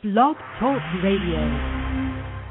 Blog Talk Radio.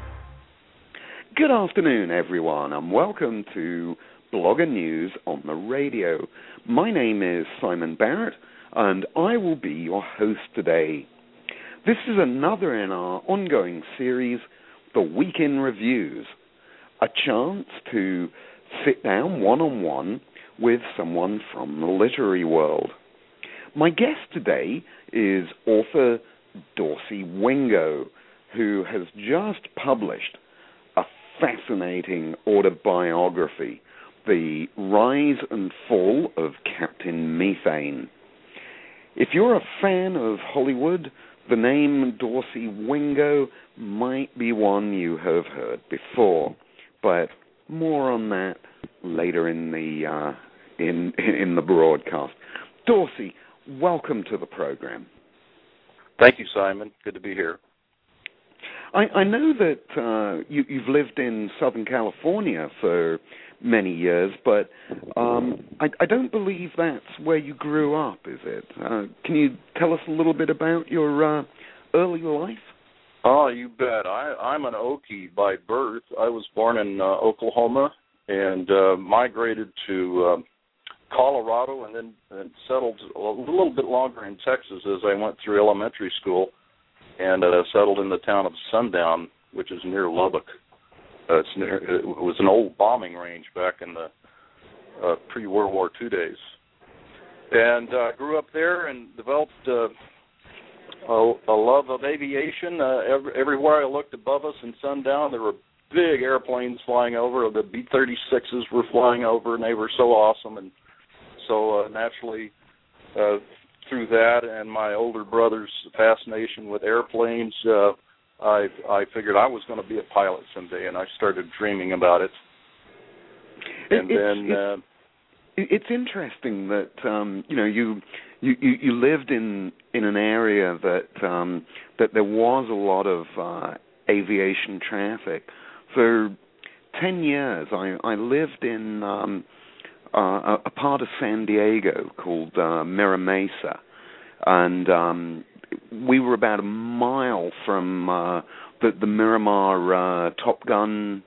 Good afternoon, everyone, and welcome to Blogger News on the Radio. My name is Simon Barrett, and I will be your host today. This is another in our ongoing series, The Week in Reviews, a chance to sit down one-on-one with someone from the literary world. My guest today is author Dorsey Wingo, who has just published a fascinating autobiography, The Rise and Fall of Captain Methane. If you're a fan of Hollywood, the name Dorsey Wingo might be one you have heard before, but more on that later in the broadcast. Dorsey, welcome to the program. Thank you, Simon. Good to be here. I know that you've lived in Southern California for many years, but I don't believe that's where you grew up, is it? Can you tell us a little bit about your early life? Oh, you bet. I'm an Okie by birth. I was born in Oklahoma and migrated to Colorado and then settled a little bit longer in Texas as I went through elementary school and settled in the town of Sundown, which is near Lubbock. It was an old bombing range back in the pre-World War II days. And grew up there and developed a love of aviation. Everywhere I looked above us in Sundown, there were big airplanes flying over. The B-36s were flying over, and they were so awesome. And so naturally, through that and my older brother's fascination with airplanes, I figured I was going to be a pilot someday, and I started dreaming about it. It's interesting that you lived in an area that there was a lot of aviation traffic. For 10 years, I lived in a part of San Diego called Mira Mesa, and we were about a mile from the Miramar Top Gun,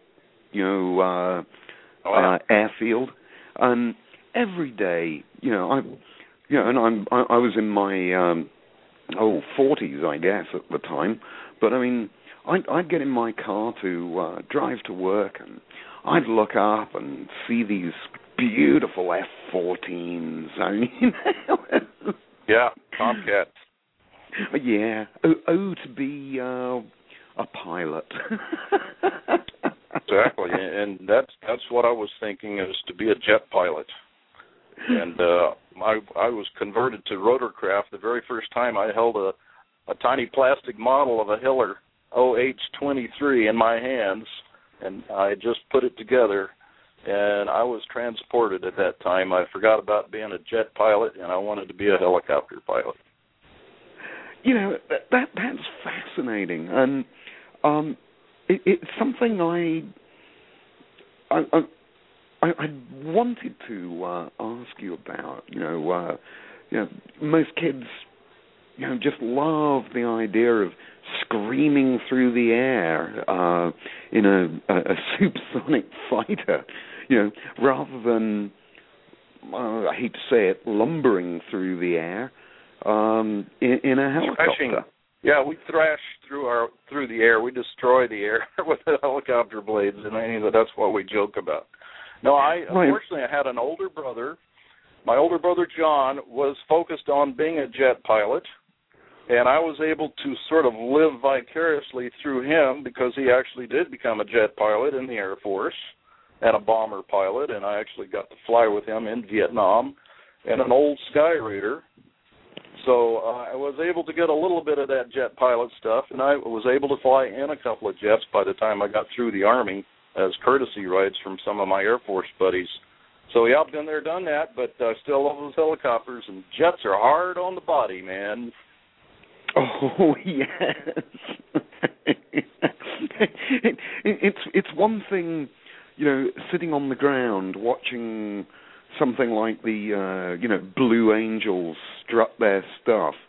airfield, and every day, I was in my 40s, I guess, at the time, but I mean, I'd get in my car to drive to work, and I'd look up and see these beautiful F-14s. I mean, yeah, Tomcat. Yeah. Oh, to be a pilot. Exactly, and that's what I was thinking, is to be a jet pilot. And I was converted to rotorcraft the very first time. I held a tiny plastic model of a Hiller OH-23 in my hands, and I just put it together, and I was transported at that time. I forgot about being a jet pilot, and I wanted to be a helicopter pilot. That's fascinating, and it's something I wanted to ask you about. Most kids, just love the idea of screaming through the air in a supersonic fighter, rather than, I hate to say it, lumbering through the air in a helicopter. Thrashing. Yeah, we thrash through the air. We destroy the air with the helicopter blades, and that's what we joke about. No, unfortunately, I had an older brother. My older brother, John, was focused on being a jet pilot, and I was able to sort of live vicariously through him, because he actually did become a jet pilot in the Air Force and a bomber pilot, and I actually got to fly with him in Vietnam and an old Sky Raider. So I was able to get a little bit of that jet pilot stuff, and I was able to fly in a couple of jets by the time I got through the Army as courtesy rides from some of my Air Force buddies. So, yeah, I've been there, done that, but I still love those helicopters, and jets are hard on the body, man. Oh, yes. It's one thing, sitting on the ground watching something like the Blue Angels strut their stuff,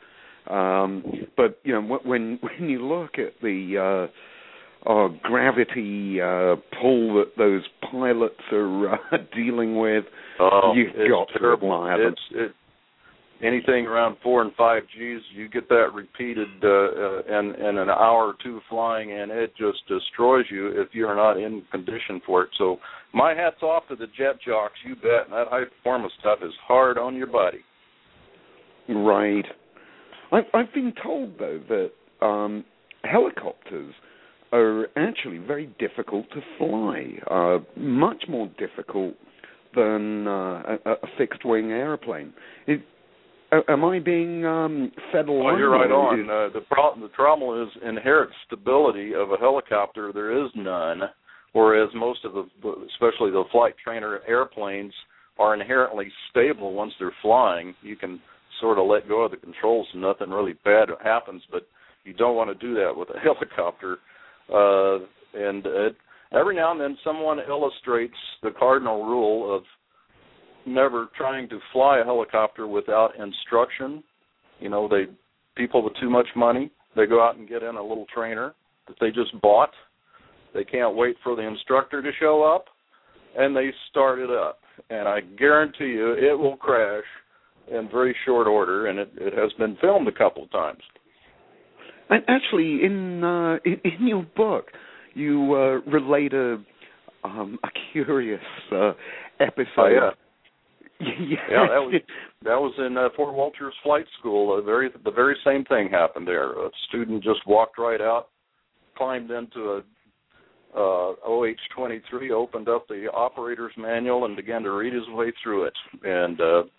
But when you look at the gravity pull that those pilots are dealing with, you've got to admire them. Anything around 4 and 5 Gs, you get that repeated in an hour or two flying, and it just destroys you if you're not in condition for it. So my hat's off to the jet jocks, you bet. And that high performance stuff is hard on your body. Right. I've been told, though, that helicopters are actually very difficult to fly, much more difficult than a fixed-wing airplane. Am I being fed a line? Oh, you're right on. The problem is inherent stability of a helicopter. There is none, whereas most of especially the flight trainer airplanes, are inherently stable once they're flying. You can sort of let go of the controls and nothing really bad happens, but you don't want to do that with a helicopter. And every now and then someone illustrates the cardinal rule of never trying to fly a helicopter without instruction. People with too much money, they go out and get in a little trainer that they just bought. They can't wait for the instructor to show up, and they start it up. And I guarantee you it will crash in very short order, and it has been filmed a couple of times. And actually, in your book, you relate a curious episode. Oh, yeah. Yes. Yeah, that was in Fort Walters Flight School. The very same thing happened there. A student just walked right out, climbed into a OH-23, opened up the operator's manual, and began to read his way through it. And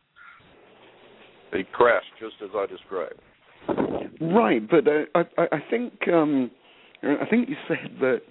he crashed just as I described. Right, but I think you said that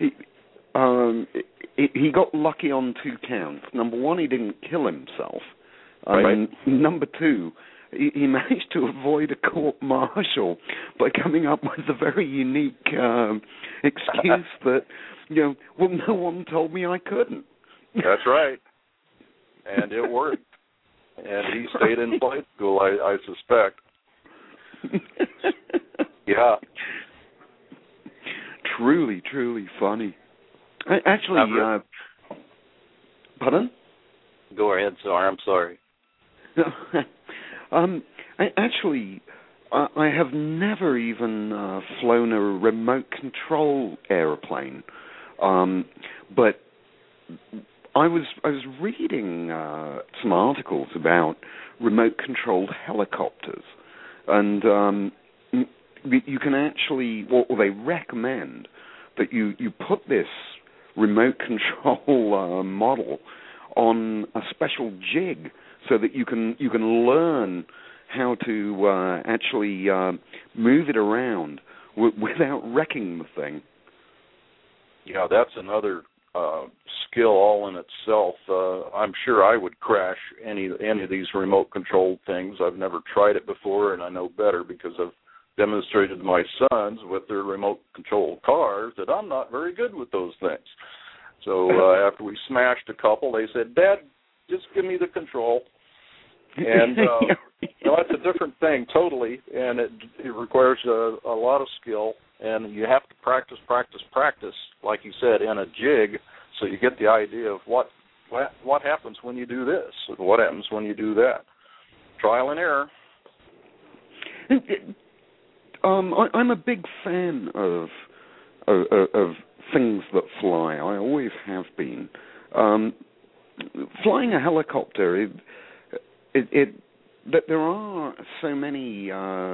he got lucky on 2 counts. Number one, he didn't kill himself. Right. Number two, he managed to avoid a court-martial by coming up with a very unique excuse that, no one told me I couldn't. That's right. And it worked. And he stayed in flight school, I suspect. Yeah. Truly funny. Actually, pardon? Go ahead, sir. I'm sorry. I have never even flown a remote control airplane, but I was reading some articles about remote controlled helicopters, and you can actually, or they recommend that you put this remote control model on a special jig so that you can learn how to actually move it around without wrecking the thing. Yeah, that's another skill all in itself. I'm sure I would crash any of these remote controlled things. I've never tried it before, and I know better because I've demonstrated to my sons with their remote controlled cars that I'm not very good with those things. So after we smashed a couple, they said, "Dad, just give me the control." And it's a different thing totally, and it requires a lot of skill, and you have to practice, like you said, in a jig, so you get the idea of what happens when you do this, and what happens when you do that. Trial and error. I'm a big fan of things that fly. I always have been. Flying a helicopter, that there are so many,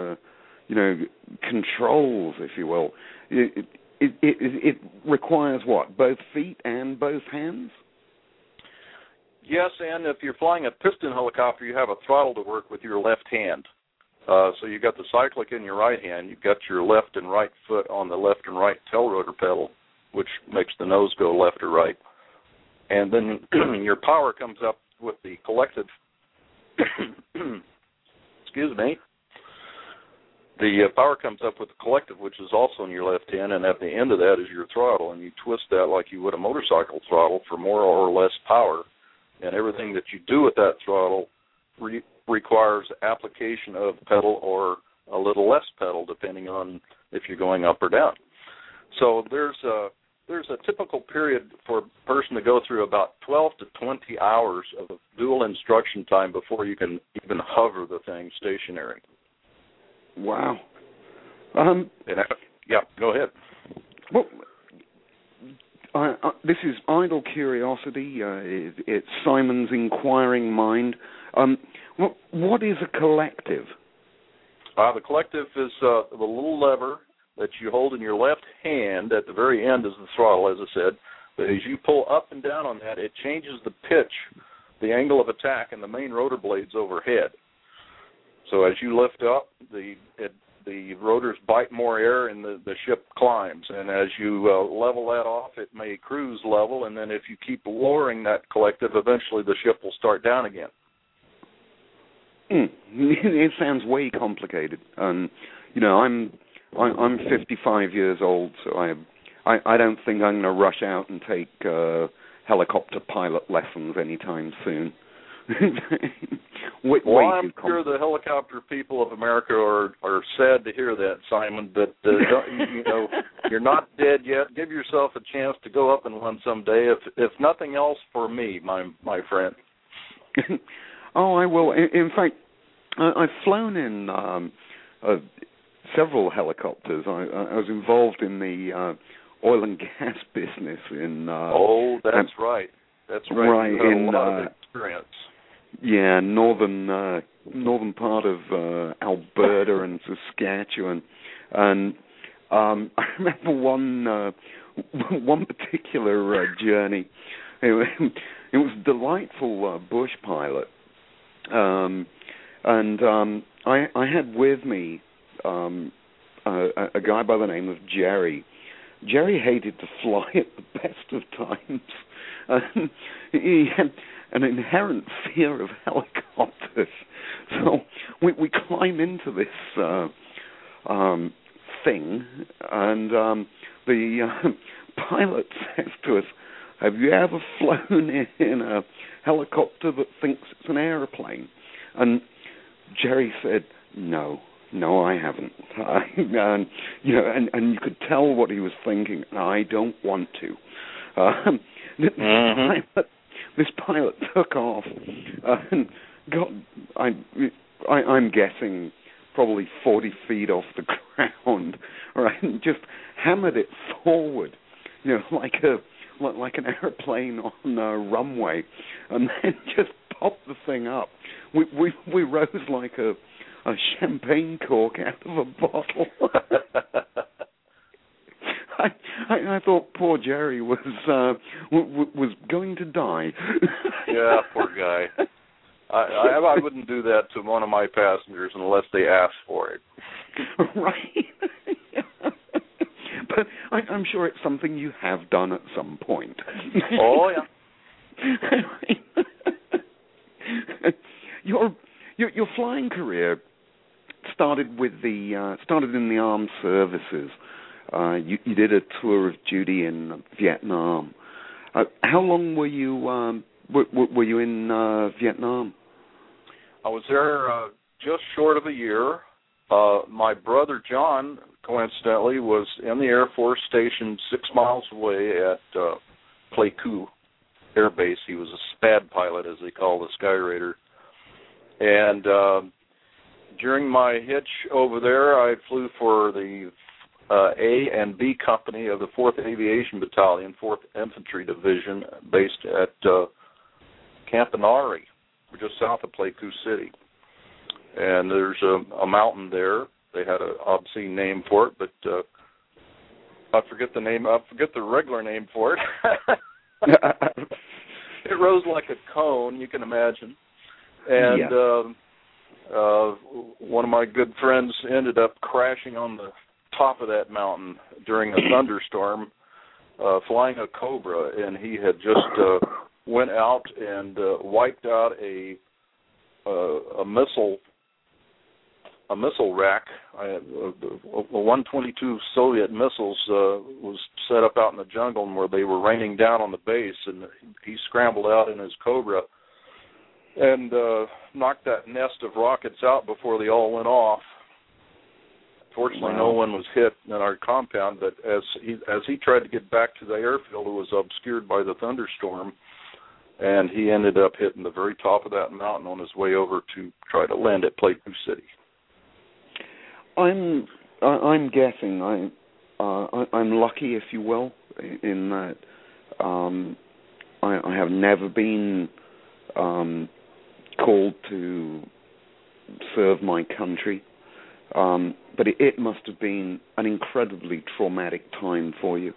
controls, if you will. It requires what? Both feet and both hands? Yes, and if you're flying a piston helicopter, you have a throttle to work with your left hand. So you've got the cyclic in your right hand. You've got your left and right foot on the left and right tail rotor pedal, which makes the nose go left or right. And then your power comes up with the collective. Excuse me. The power comes up with the collective, which is also in your left hand, and at the end of that is your throttle, and you twist that like you would a motorcycle throttle for more or less power. And everything that you do with that throttle requires application of pedal or a little less pedal, depending on if you're going up or down. So there's a typical period for a person to go through about 12 to 20 hours of dual instruction time before you can even hover the thing stationary. Wow. Yeah, go ahead. Well, this is idle curiosity. It's Simon's inquiring mind. What is a collective? The collective is the little lever that you hold in your left hand. At the very end is the throttle, as I said. But as you pull up and down on that, it changes the pitch, the angle of attack, and the main rotor blades overhead. So as you lift up, the rotors bite more air and the ship climbs. And as you level that off, it may cruise level. And then if you keep lowering that collective, eventually the ship will start down again. It sounds way complicated. I'm 55 years old, so I don't think I'm going to rush out and take helicopter pilot lessons anytime soon. I'm sure the helicopter people of America are sad to hear that, Simon. But you're not dead yet. Give yourself a chance to go up in one someday, if nothing else for me, my friend. Oh, I will. In fact, I've flown in several helicopters. I was involved in the oil and gas business in. That's right. That's right. Right, you had a lot of experience. Yeah, northern part of Alberta and Saskatchewan, and I remember one particular journey. It was a delightful bush pilot. I had with me a guy by the name of Jerry. Jerry hated to fly at the best of times. He had an inherent fear of helicopters. So we climb into this thing, and the pilot says to us, "Have you ever flown in a helicopter that thinks it's an airplane?" And Jerry said, No, I haven't. And you could tell what he was thinking. I don't want to. This pilot took off and got, I'm guessing, probably 40 feet off the ground, right, and just hammered it forward, like an airplane on a runway, and then just popped the thing up. We rose like a champagne cork out of a bottle. I thought poor Jerry was going to die. Yeah, poor guy. I wouldn't do that to one of my passengers unless they asked for it. Right. But I'm sure it's something you have done at some point. Oh yeah. Your flying career started in the armed services. You did a tour of duty in Vietnam. How long were you in Vietnam? I was there just short of a year. My brother John, coincidentally, was in the Air Force stationed 6 miles away at Pleiku Air Base. He was a SPAD pilot, as they call the Sky Raider. And during my hitch over there, I flew for the A and B Company of the 4th Aviation Battalion, 4th Infantry Division, based at Camp Inari, just south of Pleiku City. And there's a mountain there. They had an obscene name for it, but I forget the name. I forget the regular name for it. It rose like a cone, you can imagine. And one of my good friends ended up crashing on the top of that mountain during a thunderstorm, flying a Cobra, and he had just went out and wiped out a missile rack. A 122 Soviet missiles was set up out in the jungle where they were raining down on the base, and he scrambled out in his Cobra and knocked that nest of rockets out before they all went off. Fortunately, no one was hit in our compound, but as he tried to get back to the airfield, it was obscured by the thunderstorm, and he ended up hitting the very top of that mountain on his way over to try to land at Plateau City. I'm guessing I'm lucky, if you will, in that I have never been called to serve my country. But it must have been an incredibly traumatic time for you.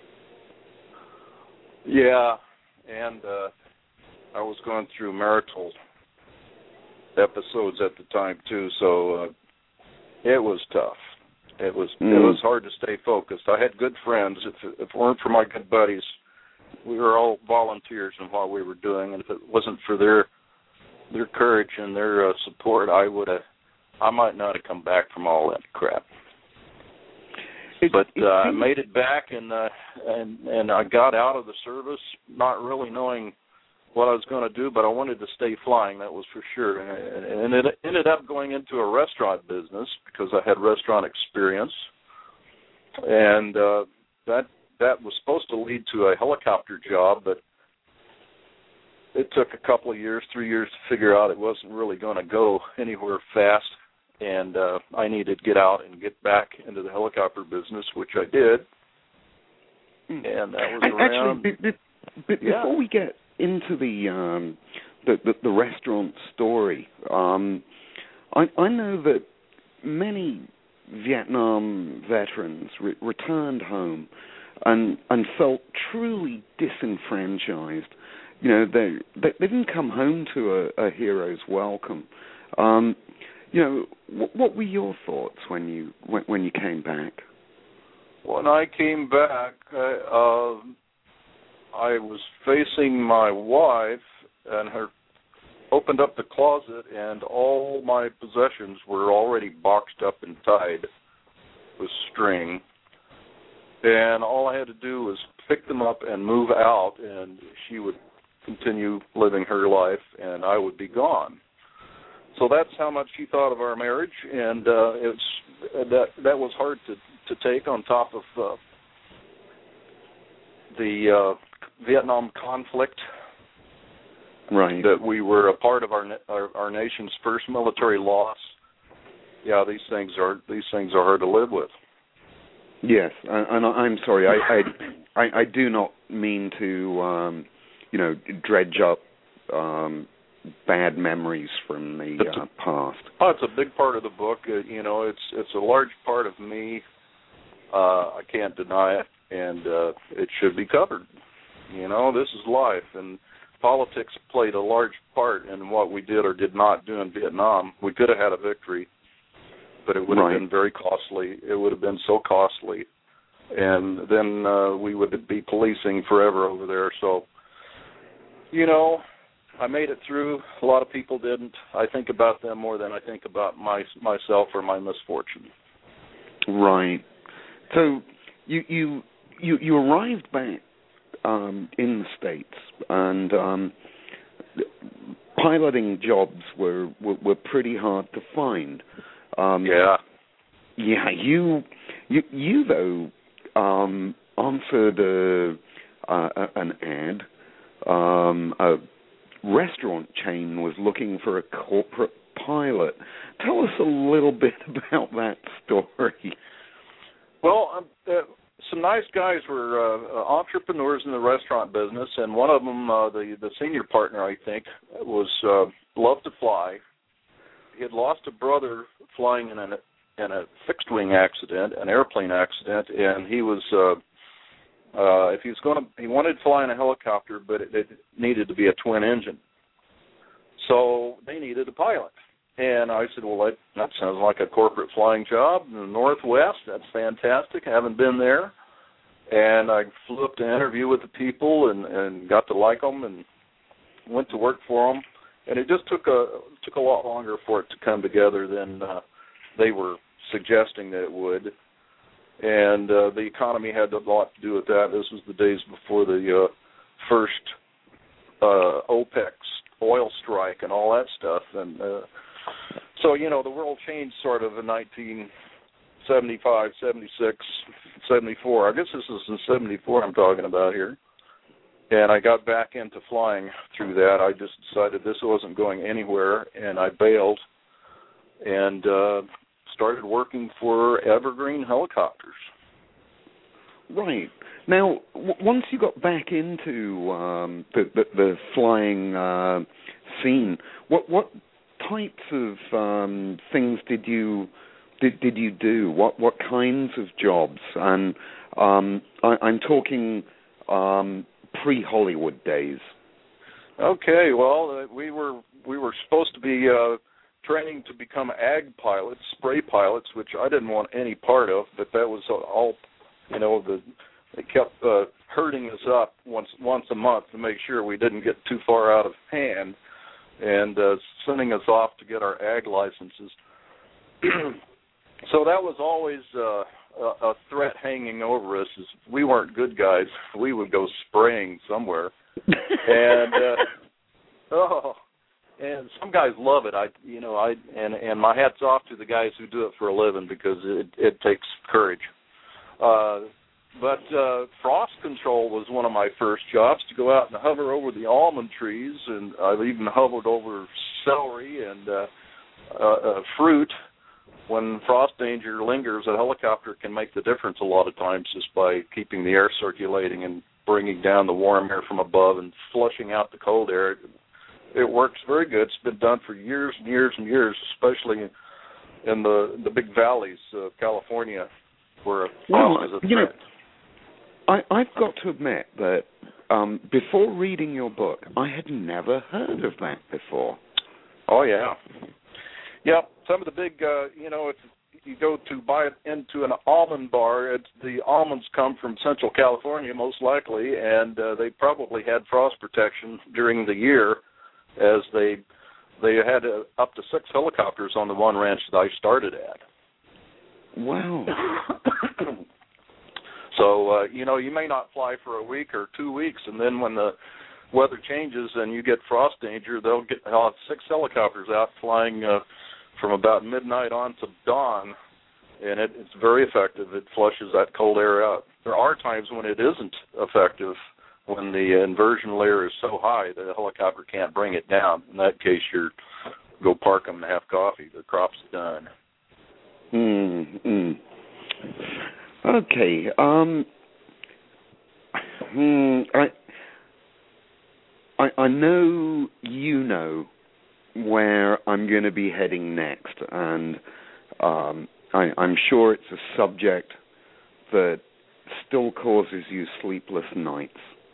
Yeah, and I was going through marital episodes at the time too, so it was tough. It was hard to stay focused. I had good friends. If it weren't for my good buddies, we were all volunteers in what we were doing, and if it wasn't for their courage and their support, I might not have come back from all that crap. But I made it back, and I got out of the service not really knowing what I was going to do, but I wanted to stay flying, that was for sure. And it ended up going into a restaurant business because I had restaurant experience. And that was supposed to lead to a helicopter job, but it took a couple of years, 3 years to figure out it wasn't really going to go anywhere fast. And I needed to get out and get back into the helicopter business, which I did. And that was around... Actually, before we get into the restaurant story, I know that many Vietnam veterans returned home and felt truly disenfranchised. You know, they didn't come home to a hero's welcome. You know, what were your thoughts when you came back? When I came back, I was facing my wife, and her opened up the closet, and all my possessions were already boxed up and tied with string. And all I had to do was pick them up and move out, and she would continue living her life, and I would be gone. So that's how much she thought of our marriage, and that was hard to take on top of the Vietnam conflict. Right. That we were a part of our nation's first military loss. Yeah, these things are hard to live with. Yes, and I'm sorry. I do not mean to dredge up bad memories from the past. Oh, it's a big part of the book. It's a large part of me. I can't deny it, and it should be covered. This is life, and politics played a large part in what we did or did not do in Vietnam. We could have had a victory, but it would have been very costly. It would have been so costly, and then we would be policing forever over there. So, I made it through. A lot of people didn't. I think about them more than I think about myself or my misfortune. Right. So you arrived back in the States, and piloting jobs were pretty hard to find. Yeah. Yeah. You though answered an ad. A restaurant chain was looking for a corporate pilot. Tell us a little bit about that story. Well, some nice guys were entrepreneurs in the restaurant business, and one of them, the senior partner, I think, was loved to fly. He had lost a brother flying in a fixed-wing accident, an airplane accident, and he was he wanted to fly in a helicopter, but it needed to be a twin engine. So they needed a pilot. And I said, well, that sounds like a corporate flying job in the Northwest. That's fantastic. I haven't been there. And I flew up to interview with the people and got to like them and went to work for them. And it just took a lot longer for it to come together than they were suggesting that it would. And the economy had a lot to do with that. This was the days before the first OPEC's oil strike and all that stuff. And so, the world changed sort of in 1979 75, 76, 74. I guess this is in 74 I'm talking about here. And I got back into flying through that. I just decided this wasn't going anywhere, and I bailed and started working for Evergreen Helicopters. Right. Now, once you got back into the flying scene, what types of things did you do? What kinds of jobs? And I'm talking pre-Hollywood days. Okay. Well, we were supposed to be training to become ag pilots, spray pilots, which I didn't want any part of. But that was all, they kept herding us up once a month to make sure we didn't get too far out of hand, and sending us off to get our ag licenses. So that was always a threat hanging over us. Is we weren't good guys, we would go spraying somewhere, and and some guys love it. And my hat's off to the guys who do it for a living, because it takes courage. But frost control was one of my first jobs, to go out and hover over the almond trees, and I've even hovered over celery and fruit. When frost danger lingers, a helicopter can make the difference a lot of times, just by keeping the air circulating and bringing down the warm air from above and flushing out the cold air. It works very good. It's been done for years and years and years, especially in the big valleys of California, where frost is a threat. I've got to admit that before reading your book, I had never heard of that before. Oh, yeah. Yeah, some of the big, if you go to buy it into an almond bar, the almonds come from Central California, most likely, and they probably had frost protection during the year, as they had up to 6 helicopters on the one ranch that I started at. Wow. So, you may not fly for a week or 2 weeks, and then when the weather changes and you get frost danger, they'll have 6 helicopters out flying from about midnight on to dawn, and it's very effective. It flushes that cold air out. There are times when it isn't effective, when the inversion layer is so high that a helicopter can't bring it down. In that case, go park them and have coffee. The crop's done. Okay. I know you know where I'm going to be heading next, and I'm sure it's a subject that still causes you sleepless nights.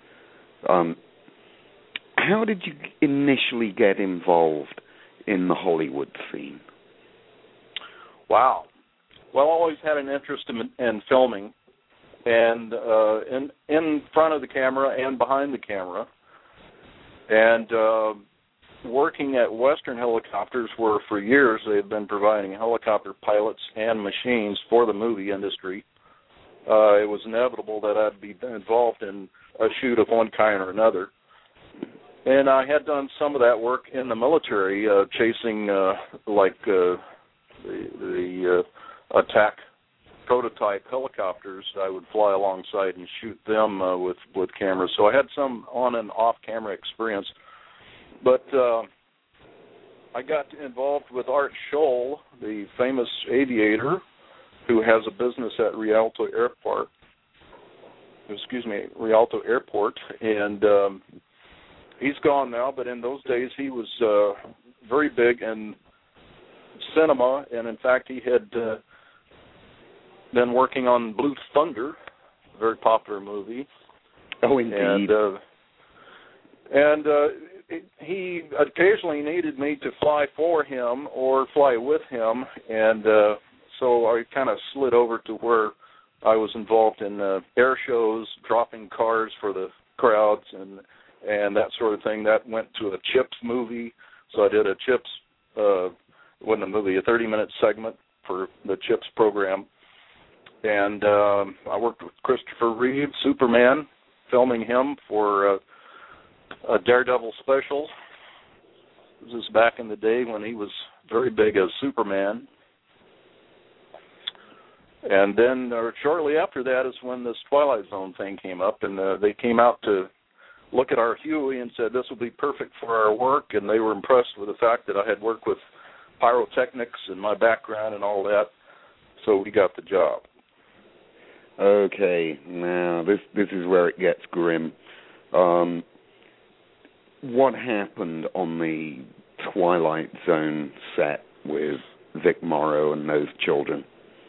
How did you initially get involved in the Hollywood scene? Wow. Well, I always had an interest in filming, and in front of the camera and behind the camera, and working at Western Helicopters, where for years they've been providing helicopter pilots and machines for the movie industry. It was inevitable that I'd be involved in a shoot of one kind or another. And I had done some of that work in the military, chasing the attack prototype helicopters. I would fly alongside and shoot them with cameras. So I had some on and off camera experience. But I got involved with Art Scholl, the famous aviator who has a business at Rialto Airport. And he's gone now, but in those days he was very big in cinema, and in fact he had been working on Blue Thunder, a very popular movie. Oh, indeed. And he occasionally needed me to fly for him or fly with him, and so I kind of slid over to where I was involved in air shows, dropping cars for the crowds and that sort of thing. That went to a CHIPS movie, so I did a CHIPS, wasn't a movie, a 30-minute segment for the CHIPS program. And I worked with Christopher Reeve, Superman, filming him for a Daredevil special. This is back in the day when he was very big as Superman. And then shortly after that is when this Twilight Zone thing came up, and they came out to look at our Huey and said this will be perfect for our work, and they were impressed with the fact that I had worked with pyrotechnics and my background and all that, so we got the job. Okay, now this is where it gets grim. What happened on the Twilight Zone set with Vic Morrow and those children?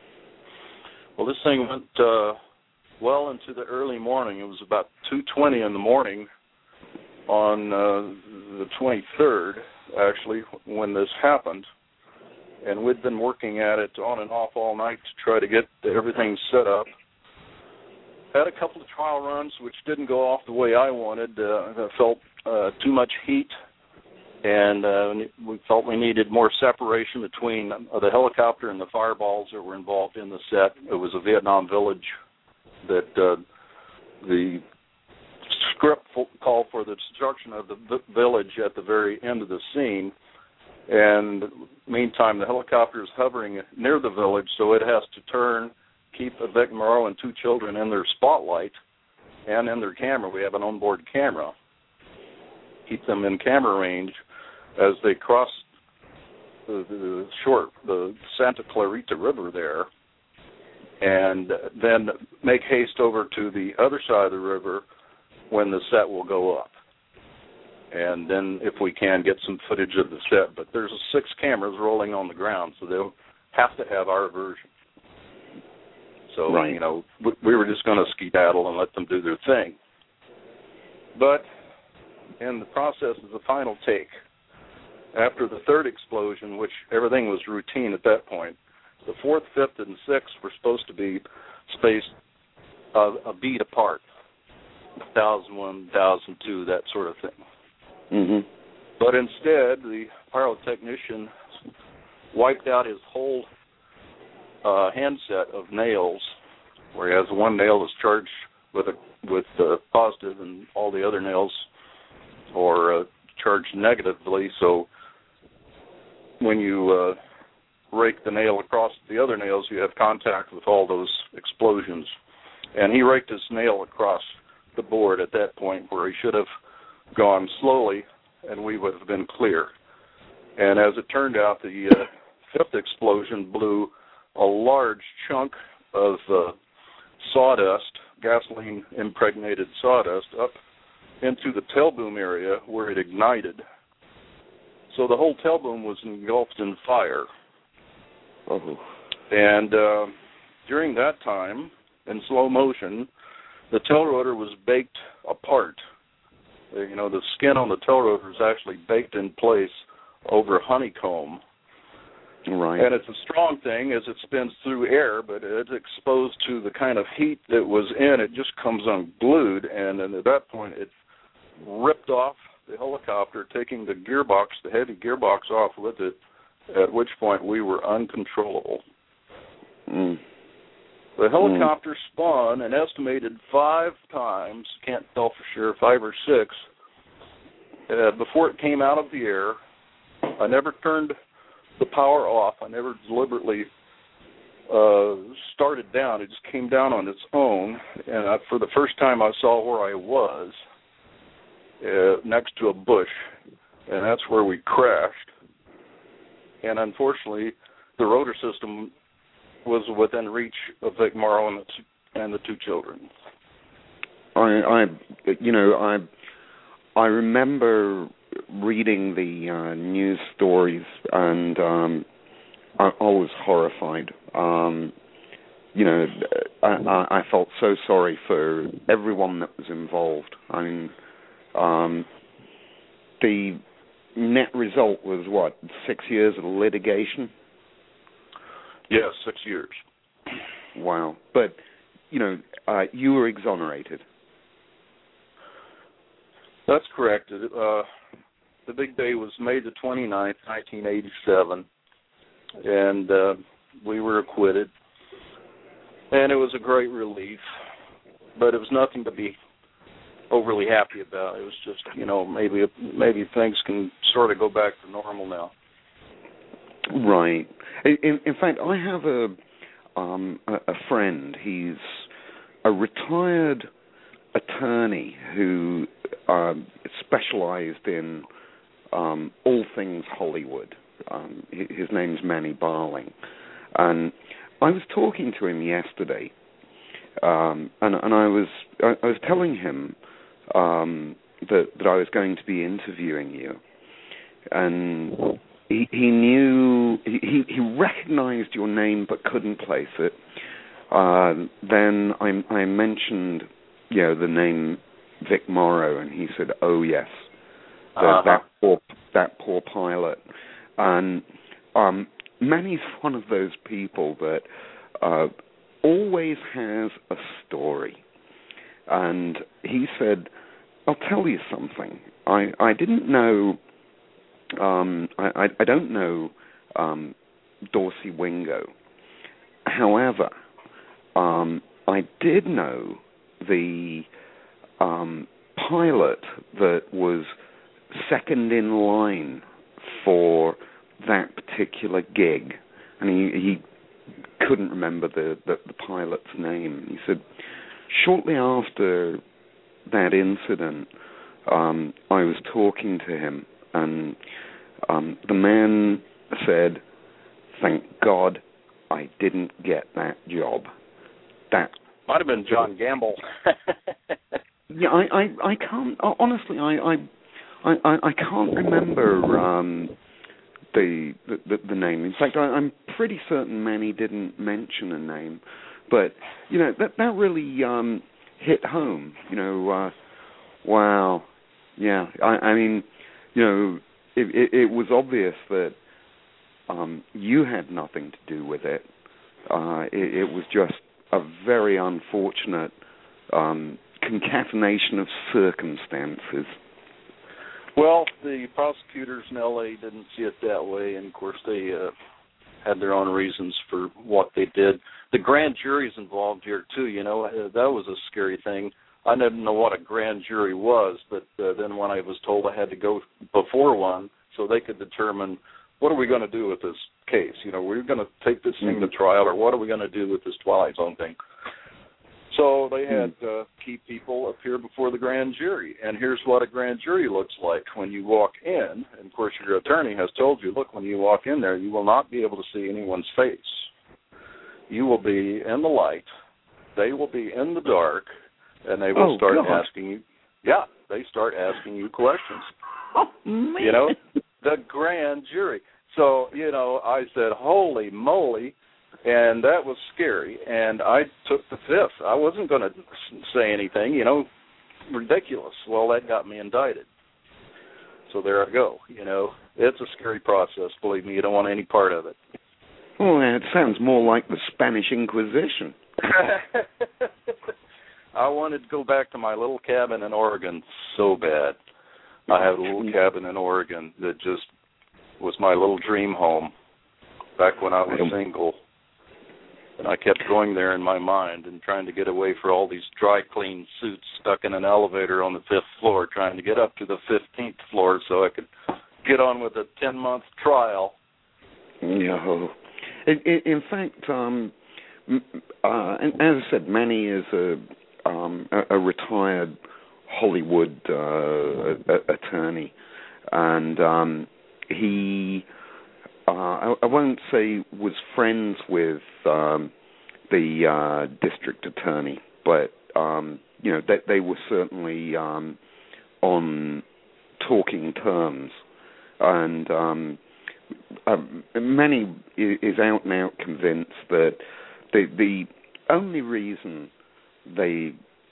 Well, this thing went well into the early morning. It was about 2:20 in the morning on the 23rd, actually, when this happened. And we'd been working at it on and off all night to try to get everything set up. Had a couple of trial runs which didn't go off the way I wanted. I felt too much heat, and we felt we needed more separation between the helicopter and the fireballs that were involved in the set. It was a Vietnam village that the script called for the destruction of the village at the very end of the scene, and meantime the helicopter is hovering near the village, so it has to turn, keep Vic Morrow and two children in their spotlight and in their camera. We have an onboard camera. Keep them in camera range as they cross the Santa Clarita River there, and then make haste over to the other side of the river when the set will go up. And then, if we can, get some footage of the set. But there's 6 cameras rolling on the ground, so they'll have to have our version. So, right. You know, we were just going to skedaddle and let them do their thing. But in the process of the final take, after the 3rd explosion, which everything was routine at that point, the 4th, 5th, and 6th were supposed to be spaced a beat apart, 1,001, 1,002, that sort of thing. Mm-hmm. But instead, the pyrotechnician wiped out his whole handset of nails, whereas one nail is charged with positive and all the other nails are charged negatively. So when you rake the nail across the other nails, you have contact with all those explosions. And he raked his nail across the board at that point where he should have gone slowly, and we would have been clear. And as it turned out, the 5th explosion blew a large chunk of sawdust, gasoline-impregnated sawdust, up into the tail boom area where it ignited. So the whole tail boom was engulfed in fire. Oh. And during that time, in slow motion, the tail rotor was baked apart. You know, the skin on the tail rotor is actually baked in place over honeycomb. Right. And it's a strong thing as it spins through air, but it's exposed to the kind of heat that was in it, just comes unglued, and then at that point it ripped off the helicopter, taking the gearbox, the heavy gearbox off with it, at which point we were uncontrollable. Mm. The helicopter spun an estimated 5 times, can't tell for sure, 5 or 6, before it came out of the air. I never turned the power off. I never deliberately started down. It just came down on its own. And for the first time, I saw where I was, next to a bush, and that's where we crashed. And unfortunately, the rotor system was within reach of Vic Morrow and the 2 children. I remember reading the news stories, and I was horrified. I felt so sorry for everyone that was involved. I mean, the net result was what, 6 years of litigation? Yes, 6 years. Wow. But, you were exonerated. That's correct. The big day was May the 29th, 1987, and we were acquitted. And it was a great relief, but it was nothing to be overly happy about. It was just, maybe things can sort of go back to normal now. Right. In fact, I have a friend. He's a retired attorney who specialized in all things Hollywood. His name's Manny Barling, and I was talking to him yesterday, and I was telling him that I was going to be interviewing you, and he knew he recognized your name but couldn't place it. Then I mentioned, the name Vic Morrow, and he said, "Oh yes, that poor pilot." And Manny's one of those people that always has a story. And he said, "I'll tell you something. I didn't know. I don't know Dorsey Wingo. However, I did know the pilot that was second in line for that particular gig," and he couldn't remember the pilot's name. He said, "Shortly after that incident, I was talking to him, and the man said, 'Thank God I didn't get that job.'" That might have been John Gamble. Yeah, I can't honestly. I can't remember the name. In fact, I'm pretty certain Manny didn't mention a name, but that really hit home. Wow. Yeah. I mean, it was obvious that you had nothing to do with it. It was just a very unfortunate concatenation of circumstances. Well, the prosecutors in L.A. didn't see it that way, and of course they had their own reasons for what they did. The grand jury's involved here too. That was a scary thing. I didn't know what a grand jury was, but then when I was told I had to go before one so they could determine what are we going to do with this case. We're going to take this thing to trial, or what are we going to do with this Twilight Zone thing? So they had key people appear before the grand jury, and here's what a grand jury looks like when you walk in. And of course, your attorney has told you, look, when you walk in there, you will not be able to see anyone's face. You will be in the light. They will be in the dark, and they will start asking you. Yeah, they start asking you questions. Oh, man. The grand jury. So, I said, holy moly, and that was scary, and I took the fifth. I wasn't going to say anything, ridiculous. Well, that got me indicted. So there I go, It's a scary process, believe me. You don't want any part of it. Oh, it sounds more like the Spanish Inquisition. I wanted to go back to my little cabin in Oregon so bad. I had a little cabin in Oregon that just was my little dream home back when I was single. And I kept going there in my mind and trying to get away for all these dry clean suits stuck in an elevator on the 5th floor, trying to get up to the 15th floor so I could get on with a 10-month trial. No. In fact, and as I said, Manny is a retired Hollywood attorney, and he, I won't say was friends with the district attorney, but they were certainly on talking terms, and Manny is out and out convinced that the only reason they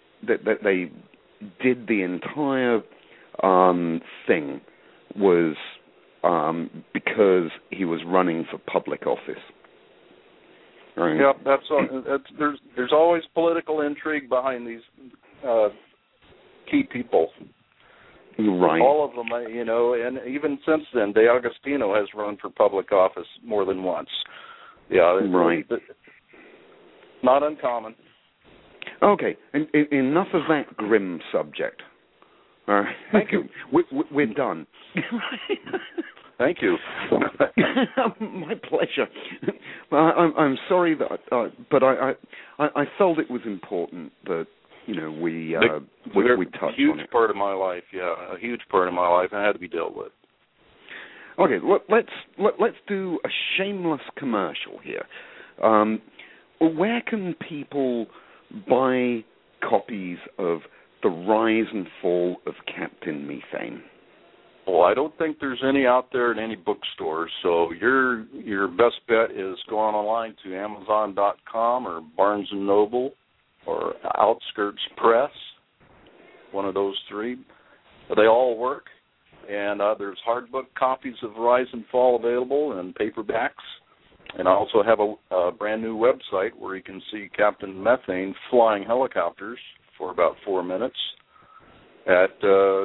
did the entire thing was because he was running for public office. Right? Yeah, that's there's always political intrigue behind these key people. Right. All of them, and even since then, DeAgostino has run for public office more than once. Yeah, right. Not uncommon. Okay, enough of that grim subject. All right. Thank you. We're done. Thank you. My pleasure. I'm sorry that, but I felt it was important that we touched on it. A huge part of my life, a huge part of my life, and it had to be dealt with. Okay, let's do a shameless commercial here. Where can people buy copies of The Rise and Fall of Captain Methane? Well, I don't think there's any out there in any bookstores, so your best bet is going online to Amazon.com or Barnes & Noble or Outskirts Press, one of those three. They all work, and there's hardbook copies of Rise and Fall available and paperbacks. And I also have a brand new website where you can see Captain Methane flying helicopters for about 4 minutes at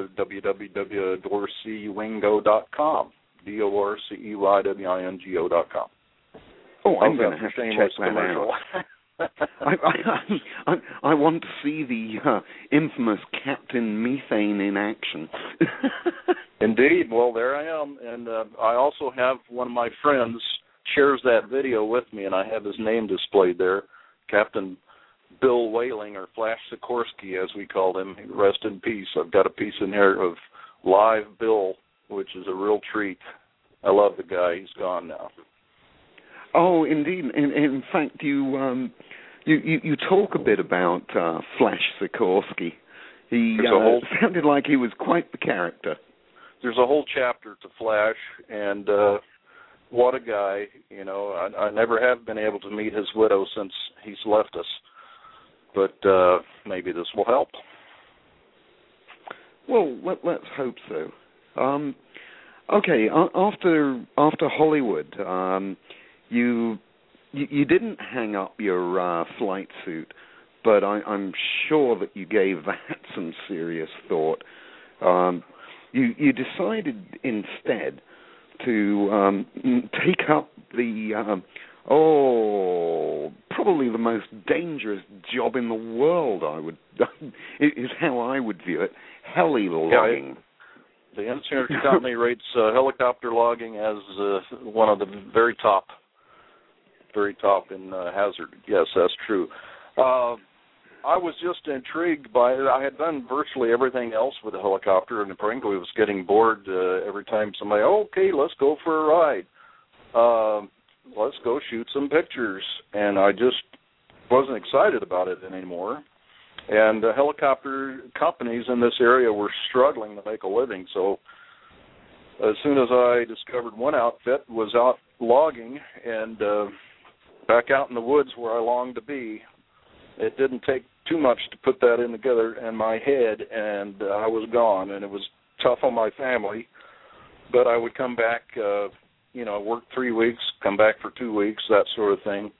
www.dorceywingo.com, DORCEYWINGO.com. Oh, I'm going to have to check that out. I want to see the infamous Captain Methane in action. Indeed. Well, there I am. And I also have one of my friends shares that video with me, and I have his name displayed there, Captain Bill Whaling, or Flash Sikorsky, as we called him. Rest in peace. I've got a piece in here of live Bill, which is a real treat. I love the guy. He's gone now. Oh, indeed. In fact, you talk a bit about Flash Sikorsky. He sounded like he was quite the character. There's a whole chapter to Flash, and what a guy. I never have been able to meet his widow since he's left us. But maybe this will help. Well, let's hope so. Okay, after Hollywood, you didn't hang up your flight suit, but I'm sure that you gave that some serious thought. You decided instead to take up the probably the most dangerous job in the world, is how I would view it, heli logging. The insurance company rates helicopter logging as one of the very top in hazard. Yes, that's true. I was just intrigued by it. I had done virtually everything else with the helicopter, and frankly, I was getting bored every time somebody, okay, let's go for a ride. Let's go shoot some pictures. And I just wasn't excited about it anymore. And the helicopter companies in this area were struggling to make a living. So as soon as I discovered one outfit was out logging and back out in the woods where I longed to be, it didn't take too much to put that in together in my head, and I was gone. And it was tough on my family, but I would come back, work 3 weeks, come back for 2 weeks, that sort of thing.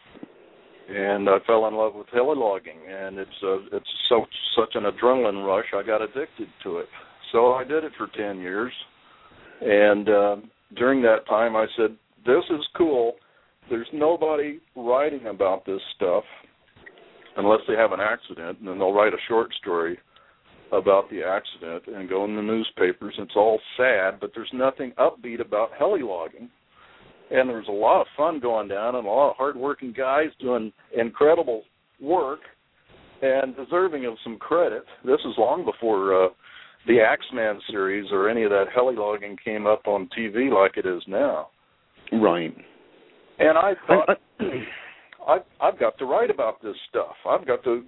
And I fell in love with heli logging, and it's such an adrenaline rush. I got addicted to it. So I did it for 10 years, and during that time I said, this is cool. There's nobody writing about this stuff unless they have an accident, and then they'll write a short story about the accident and go in the newspapers. It's all sad, but there's nothing upbeat about heli logging. And there's a lot of fun going down and a lot of hard-working guys doing incredible work and deserving of some credit. This is long before the Axeman series or any of that heli logging came up on TV like it is now. Right. And I thought, I've got to write about this stuff. I've got to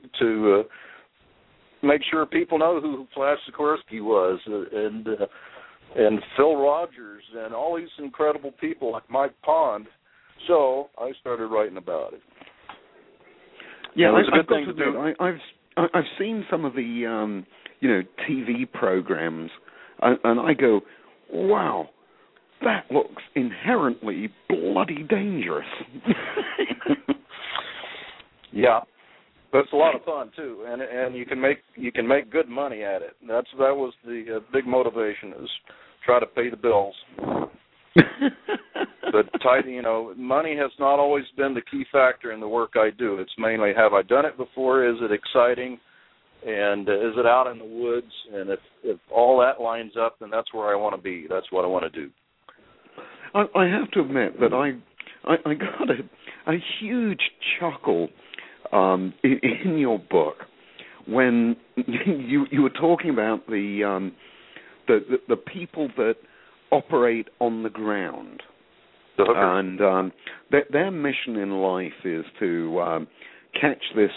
make sure people know who Flash Sikorsky was and Phil Rogers and all these incredible people like Mike Pond. So I started writing about it. Yeah, it's a good thing to do. I've seen some of the TV programs, and I go, wow, that looks inherently bloody dangerous. Yeah. But it's a lot of fun too, and you can make good money at it. That was the big motivation, is try to pay the bills. But money has not always been the key factor in the work I do. It's mainly, have I done it before? Is it exciting? And is it out in the woods? And if all that lines up, then that's where I want to be. That's what I want to do. I have to admit that I got a huge chuckle in your book when you were talking about the people that operate on the ground. And their mission in life is to catch this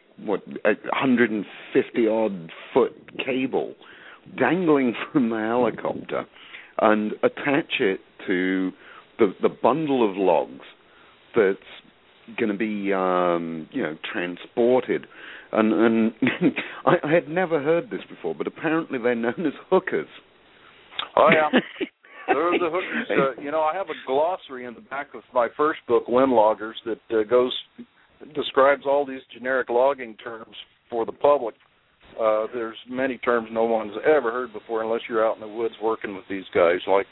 150-odd foot cable dangling from the helicopter and attach it to the bundle of logs that's going to be transported. And I had never heard this before, but apparently they're known as hookers. Oh yeah. They're the hookers. I have a glossary in the back of my first book, Windloggers, that describes all these generic logging terms for the public. There's many terms no one's ever heard before unless you're out in the woods working with these guys, like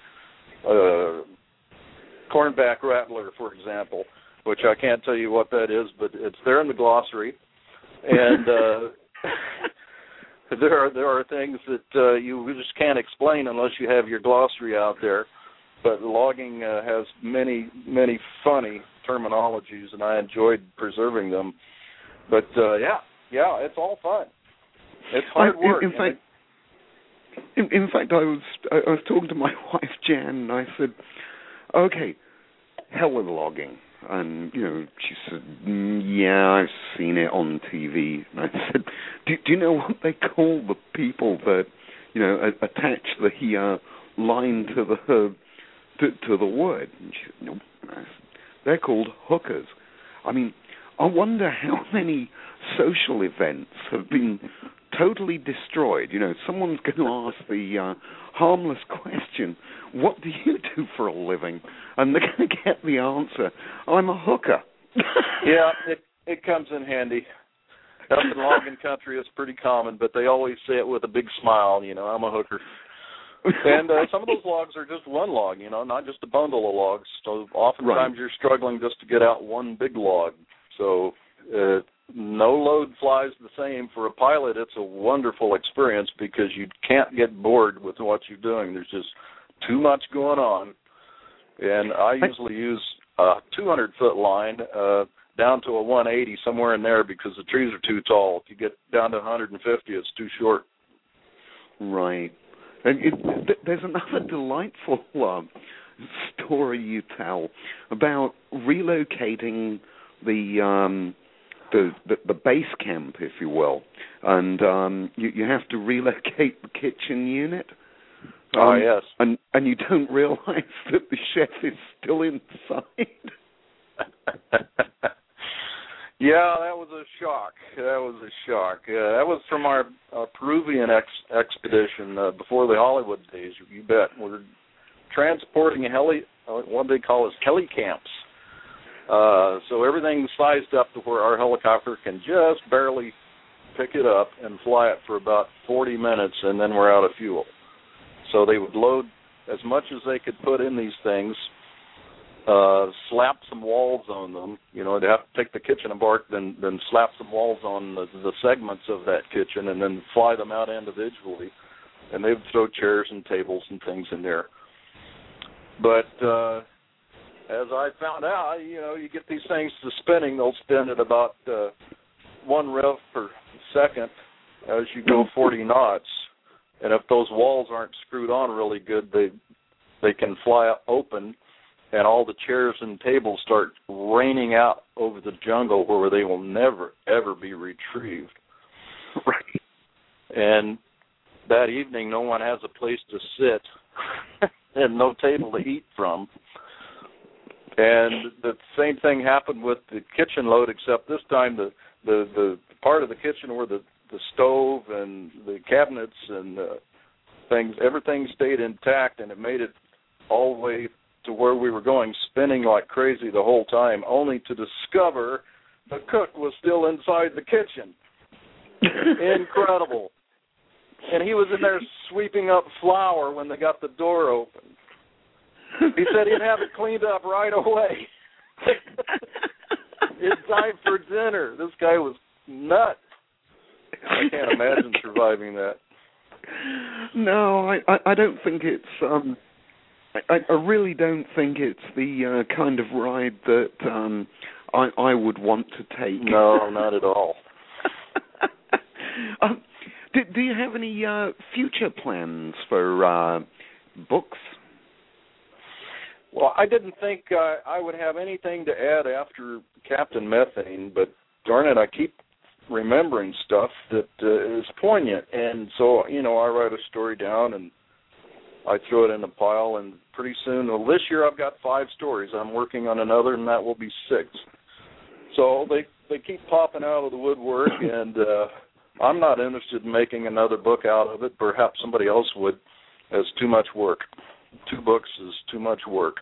cornback rattler, for example, which I can't tell you what that is, but it's there in the glossary. And there are things that you just can't explain unless you have your glossary out there. But logging has many, many funny terminologies, and I enjoyed preserving them. But yeah, it's all fun. It's hard work. In fact, I was talking to my wife Jan, and I said, "Okay, hell with logging." And she said, "Yeah, I've seen it on TV." And I said, "Do you know what they call the people that attach the line to the wood?" And she said, "No, they're called hookers." I mean, I wonder how many social events have been totally destroyed. Someone's going to ask the harmless question, "What do you do for a living?" And they're going to get the answer, "I'm a hooker." Yeah, it comes in handy. Up in logging country, it's pretty common, but they always say it with a big smile, "I'm a hooker." And some of those logs are just one log, not just a bundle of logs. So oftentimes You're struggling just to get out one big log. So no load flies the same. For a pilot, it's a wonderful experience because you can't get bored with what you're doing. There's just too much going on. And I usually use a 200-foot line down to a 180, somewhere in there, because the trees are too tall. If you get down to 150, it's too short. Right. And there's another delightful story you tell about relocating the base camp, if you will, and you have to relocate the kitchen unit. Yes. And you don't realize that the chef is still inside. Yeah, that was a shock. That was from our Peruvian expedition before the Hollywood days, you bet. We're transporting what they call as heli camps. So everything's sized up to where our helicopter can just barely pick it up and fly it for about 40 minutes, and then we're out of fuel. So they would load as much as they could put in these things, slap some walls on them. They'd have to take the kitchen apart, then slap some walls on the segments of that kitchen, and then fly them out individually. And they would throw chairs and tables and things in there. But as I found out, you get these things to spinning. They'll spin at about 1 rev per second as you go 40 knots. And if those walls aren't screwed on really good, they can fly open, and all the chairs and tables start raining out over the jungle where they will never, ever be retrieved. Right. And that evening, no one has a place to sit and no table to eat from. And the same thing happened with the kitchen load, except this time the part of the kitchen where the stove and the cabinets and things, everything stayed intact, and it made it all the way to where we were going, spinning like crazy the whole time, only to discover the cook was still inside the kitchen. Incredible. And he was in there sweeping up flour when they got the door open. He said he'd have it cleaned up right away. It's time for dinner. This guy was nuts. I can't imagine surviving that. No, I don't think it's I really don't think it's the kind of ride that I would want to take. No, not at all. Do you have any future plans for books? Well, I didn't think I would have anything to add after Captain Methane, but darn it, I keep remembering stuff that is poignant. And so, I write a story down and I throw it in a pile, and pretty soon, this year I've got 5 stories. I'm working on another, and that will be 6. So they keep popping out of the woodwork, and I'm not interested in making another book out of it. Perhaps somebody else would. It's too much work. 2 books is too much work.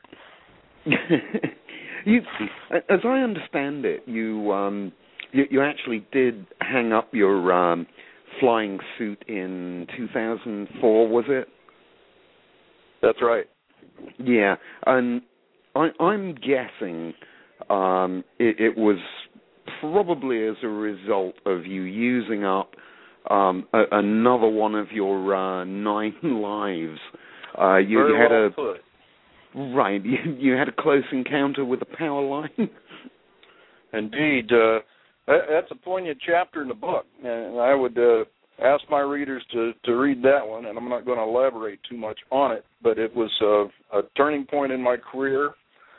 As I understand it, you actually did hang up your flying suit in 2004, was it? That's right. Yeah, and I'm guessing it was probably as a result of you using up another one of your 9 lives. You had well put. Right. You had a close encounter with a power line. Indeed, that's a poignant chapter in the book, and I would ask my readers to read that one. And I'm not going to elaborate too much on it, but it was a turning point in my career.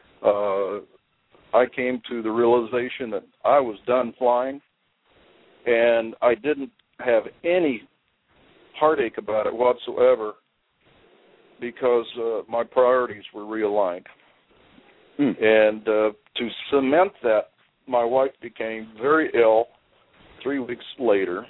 I came to the realization that I was done flying, and I didn't have any heartache about it whatsoever because my priorities were realigned. And to cement that, my wife became very ill 3 weeks later,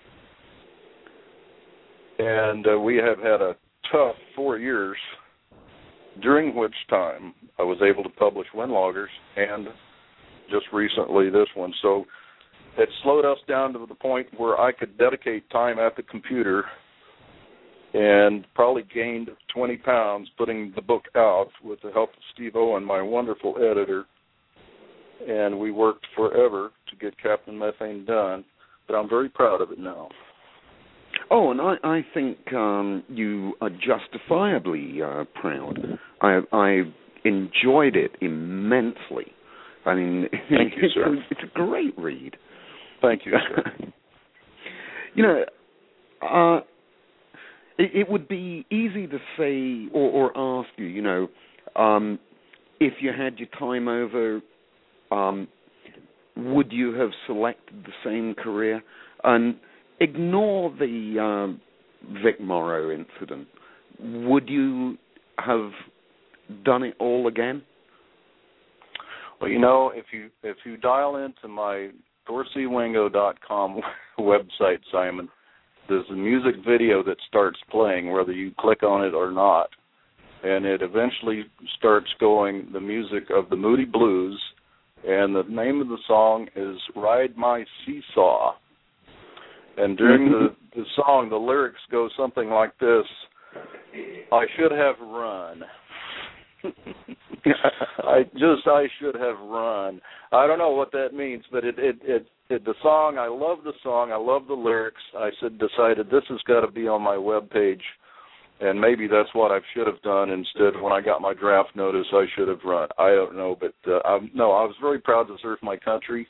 and we have had a tough 4 years, during which time I was able to publish Windloggers and just recently this one. So it slowed us down to the point where I could dedicate time at the computer, and probably gained 20 pounds putting the book out with the help of Steve Owen, my wonderful editor. And we worked forever to get Captain Methane done, but I'm very proud of it now. Oh, and I think you are justifiably proud. I enjoyed it immensely. I mean, thank you, sir. It's a great read. Thank you, sir. It would be easy to say or ask you, if you had your time over, would you have selected the same career? And ignore the Vic Morrow incident. Would you have done it all again? Well, if you dial into my DorseyWingo.com website, Simon, there's a music video that starts playing, whether you click on it or not, and it eventually starts going the music of the Moody Blues, and the name of the song is Ride My Seesaw. And during the song, the lyrics go something like this: I should have run. I should have run. I don't know what that means, but the song, I love the song, I love the lyrics. I decided this has got to be on my webpage, and maybe that's what I should have done instead. When I got my draft notice, I should have run. I don't know, but I was very proud to serve my country.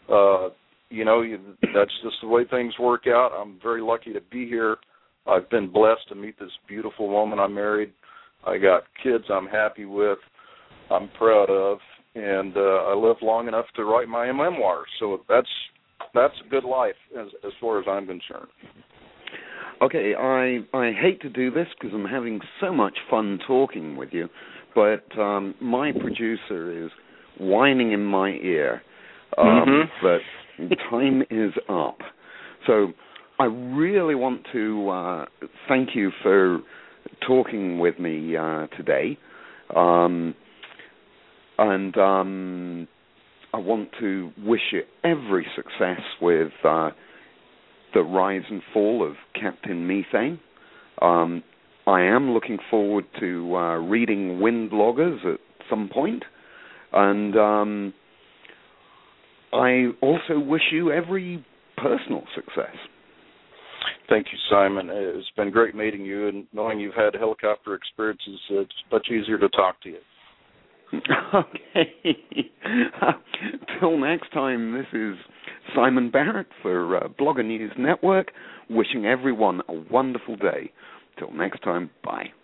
That's just the way things work out. I'm very lucky to be here. I've been blessed to meet this beautiful woman I married. I got kids I'm happy with, I'm proud of, and I lived long enough to write my memoir. So that's a good life as far as I'm concerned. Okay, I hate to do this because I'm having so much fun talking with you, but my producer is whining in my ear. But time is up. So I really want to thank you for talking with me today. And I want to wish you every success with the rise and fall of Captain Methane. I am looking forward to reading Windloggers at some point. And I also wish you every personal success. Thank you, Simon. It's been great meeting you, and knowing you've had helicopter experiences, it's much easier to talk to you. Okay. Till next time, this is Simon Barrett for Blogger News Network, wishing everyone a wonderful day. Till next time, bye.